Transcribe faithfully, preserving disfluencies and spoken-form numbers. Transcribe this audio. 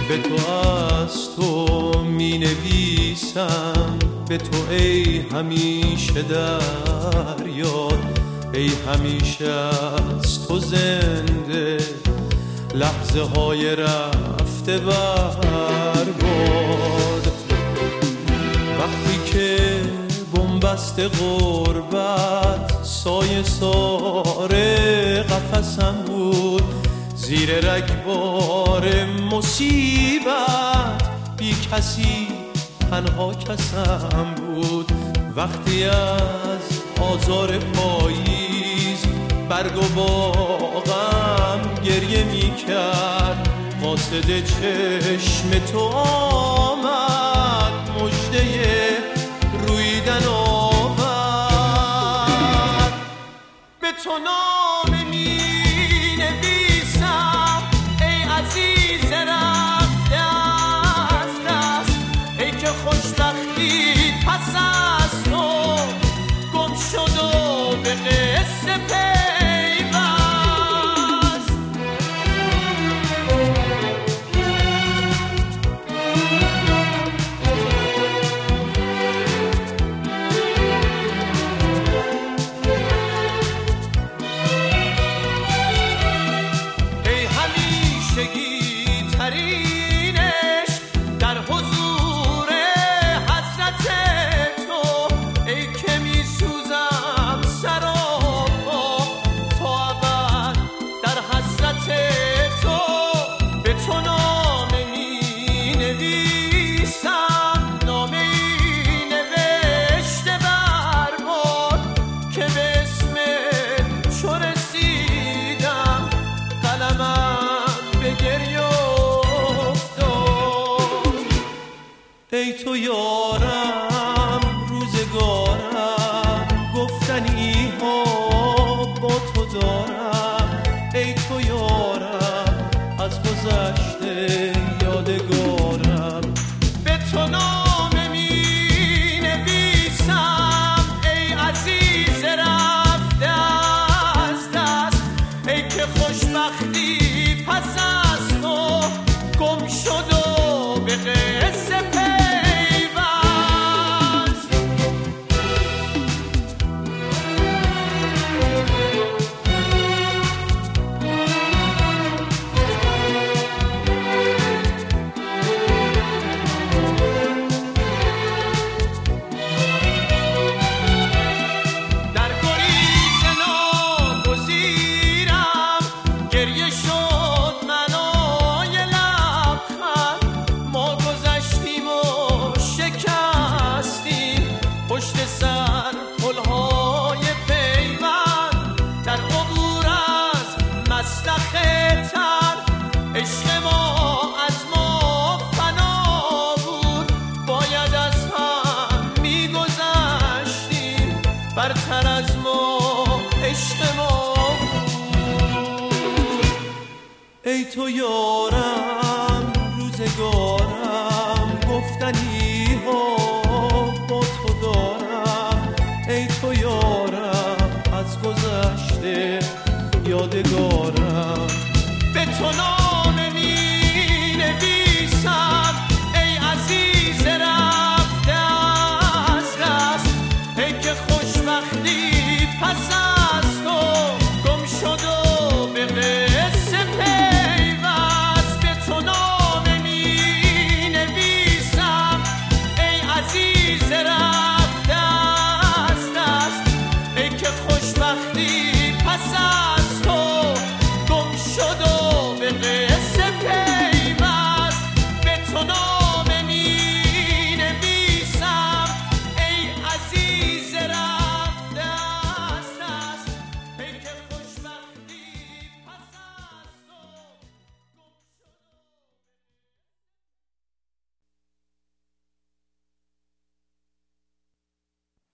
به تو از تو می نویسم، به تو ای همیشه در یاد، ای همیشه از تو زنده لحظه های رفته برباد. وقتی که بنبست غربت سایه سار قفسم بود، زیر رگبار مصیبت بی کسی تنها کسم بود. وقتی از آزار پاییز برگ و باغم گریه می کرد، قاصد چشم تو آمد مژده رویدن آورد. به تو نامه می نویسم ای عزیز رفته از دست، ای که خوشبختی پس از تو گم شد و به قصه پیوست. ای همیشگی ترینش در حضور حضرت تو، ای که می سوزم سراپا تا ابد در حضرت تو. به تو نامه می نویسم، نامه ای نوشته برباد، که به اسم چو رسیدم قلمم به گریه افتاد. ای تو یارم روزگارم، گفتنی ها با تو دارم، ای تو یارم از گذشته یادگارم. به تو نامه می نویسم ای عزیز رفته از دست، ای که خوشبختی پس از تو گم شد و به قصه پیوست. در گریز ناگزیرم گریه شد منای لبخند، ما گذشتیم و شکستیم پشت سر پلهای پیوند، در عبور از مسلخ تن عشق ما از ما فنا بود، باید از هم میگذشتیم برتر از ما عشق ما بود. ای تو یارم روزگارم، گفتنی ها با تو دارم، ای تو یارم از گذشته یادگارم. به تو